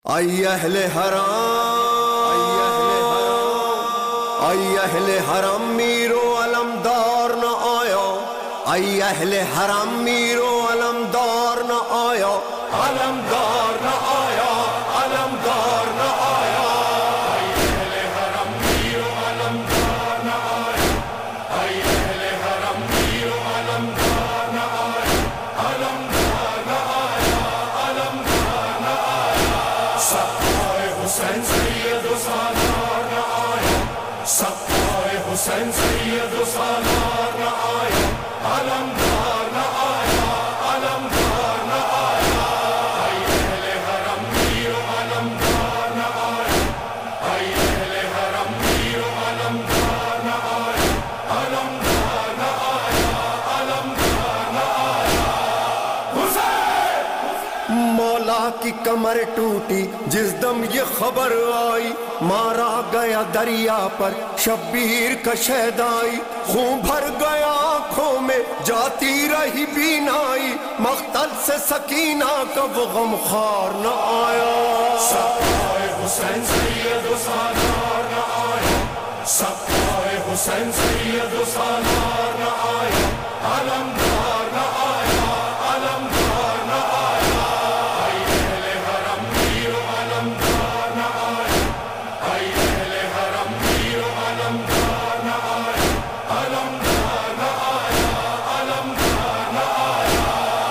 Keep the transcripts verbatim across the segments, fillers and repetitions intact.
ای اہل حرام، ای اہل حرم میرو علمدار نہ آیا، ای اہل حرم میرو علمدار نہ آیا، علمدار نہ آیا، علمدار نہ آیا، ای اہل حرم میرو علمدار نہ آیا، ای اہل حرم میرو علمدار نہ آیا، علمدار نہ آیا، علمدار نہ آیا، سقائے حسین سید و سالار نہ آیا، سقائے حسین سید و سالار نہ آیا، علمدار نہ آیا، علمدار نہ آیا، ای اہل حرم میرو علمدار نہ آیا، ای اہل حرم میرو علمدار نہ آیا، علمدار نہ آیا، علمدار نہ آیا، حسین مولا کی کمر ٹوٹی جس دم یہ خبر آئی، مارا گیا دریا پر شبیر کا شہدائی، خون بھر گیا آنکھوں میں جاتی رہی بینائی، مقتل سے سکینہ کا وہ غم خوار نہ آیا، سقائے حسین سید و سالار نہ آیا، سقائے حسین سید و سالار نہ آیا، علمدار نہ آیا، علمدار نہ آیا، ای اہل حرم میرو علمدار نہ آیا، ای اہل حرم میرو علمدار نہ آیا، علمدار نہ آیا، علمدار نہ آیا،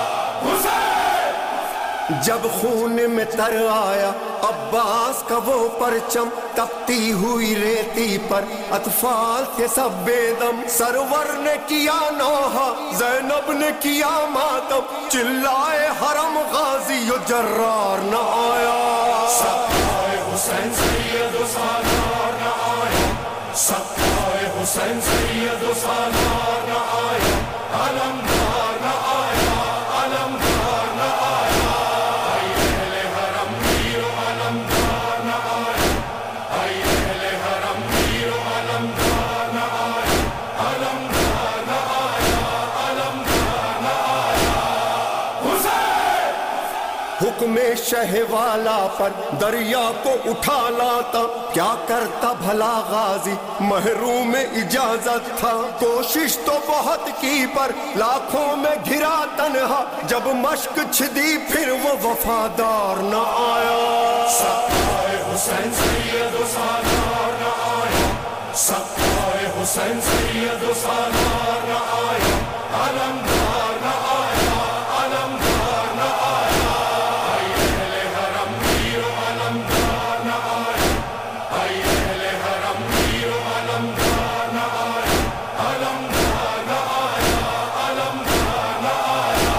حسین جب خون میں تر آیا عباس کا وہ پرچم، تپتی ہوئی ریتی پر اطفال تھے سب بے دم، سرور نے کیا نوحہ زینب نے کیا ماتم، چلائے حرم غازی و جرار نہ آیا، سقائے حسین سید و سالار نہ آیا، سقائے حسین سید و سالار نہ آیا، علمدار نہ آیا، علمدار نہ آیا، ای اہل حرم میرو علمدار نہ آیا، ای اہل حرم میرو علمدار نہ آیا، علمدار نہ آیا، علمدار نہ آیا، حسین حکم شہ والا پر دریا کو اٹھا لاتا، کیا کرتا بھلا غازی محروم اجازت تھا، کوشش تو بہت کی پر لاکھوں میں گھرا تنہا، جب مشق چھدی پھر وہ وفادار نہ آیا، سقائے حسین سید و سالار نہ آیا، سقائے حسین سید و سالار نہ آیا، علمدار نہ آیا، علمدار نہ آیا، ای اہل حرم میرو علمدار نہ آیا، ای اہل حرم میرو علمدار نہ آیا، علمدار نہ آیا، علمدار نہ آیا،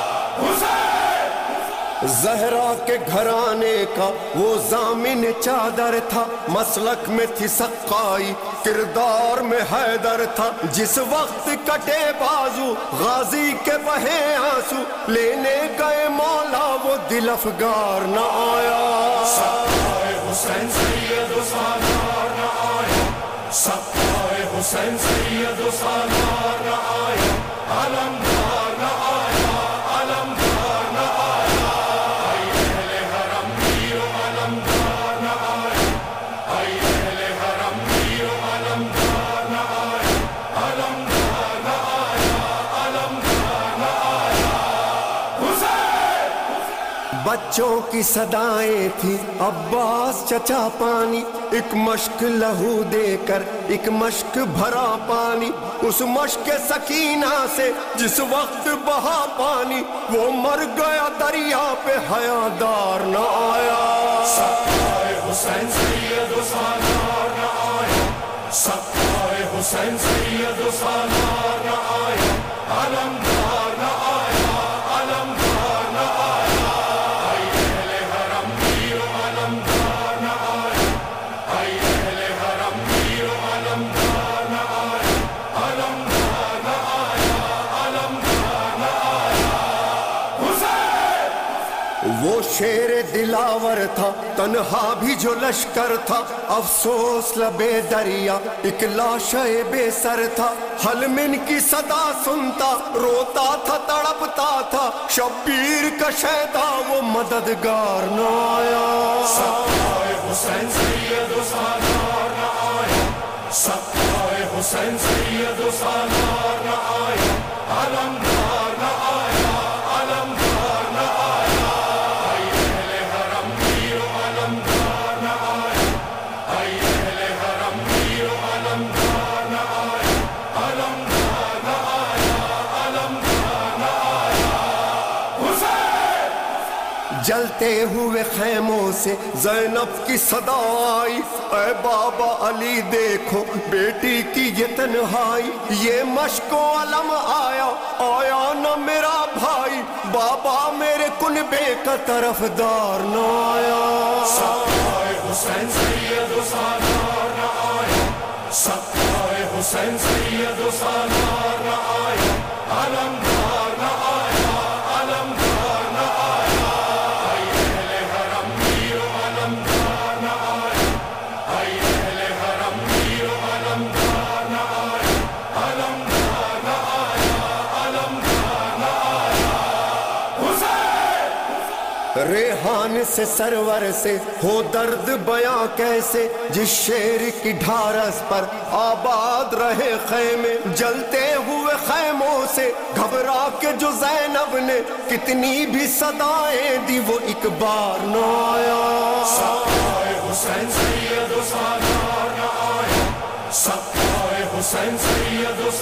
حسین زہرا کے گھرانے کا وہ ضامن چادر تھا، مسلک میں تھی سقائی کردار میں حیدر تھا، جس وقت کٹے بازو غازی کے بہے آنسو، لینے گئے مولا وہ دل افگار نہ آیا، سقائے حسین سید و سالار نہ آیا، سقائے حسین سید و سالار نہ آیا، علمدار نہ آیا، علمدار نہ آیا، ای اہل حرم میرو علمدار نہ آیا، ای اہل حرم میرو علمدار نہ آیا، علمدار نہ آیا، علمدار نہ آیا، حسین بچوں کی صدائیں تھی عباس چچا پانی، ایک مشک لہو دے کر ایک مشک بھرا پانی، اس مشک سکینہ سے جس وقت بہا پانی، وہ مر گیا دریا پہ حیادار نہ آیا، سقائے حسین سید و سالار نہ آیا، سقائے حسین سید و سالار نہ آیا، علمدار نہ آیا، علمدار نہ آیا، ای اہل حرم میرو علمدار نہ آیا، ای اہل حرم میرو علمدار نہ آیا، علمدار نہ آیا، علمدار نہ آیا، حسین وہ شیر دلاور تھا تنہا بھی جو لشکر تھا، افسوس لبے دریا ایک لاشے بے سر تھا، حلمن کی صدا سنتا روتا تھا تڑپتا تھا، شبیر کا شیدا وہ مددگار نہ آیا، سقائے حسین سید و سالار نہ آیا، سقائے حسین سید و سالار نہ آیا، علمدار نہ آیا، علمدار نہ آیا، اے اہل حرم میر و علمدار نہ آیا، اے اہل حرم میر و علمدار نہ آیا، علمدار نہ آیا، علمدار نہ آیا، حسین۔ جلتے ہوئے خیموں سے زینب کی صدا آئی، اے بابا علی دیکھو بیٹی کی یہ تنہائی، یہ مشک و علم آیا آیا نہ میرا بھائی، بابا میرے کنبے کا طرفدار نہ آیا، سقائے حسین سید و سالار نہ آیا، سقائے حسین سید و سالار نہ آیا، علمدار نہ آیا، علمدار نہ آیا، اے اہل حرم میر و علمدار نہ آیا، اے اہل حرم میر و علمدار نہ آیا، علمدار نہ آیا، علمدار نہ آیا، حسین۔ ریحان سے سرور سے ہو درد بیاں کیسے، جس شیر کی ڈھارس پر آباد رہے خیمے، جلتے ہوئے خیموں سے گھبرا کے جو زینب نے کتنی بھی صدائیں دی وہ ایک بار نہ آیا، سقائے حسین سید و سالار نہ آیا، سقائے حسین سید و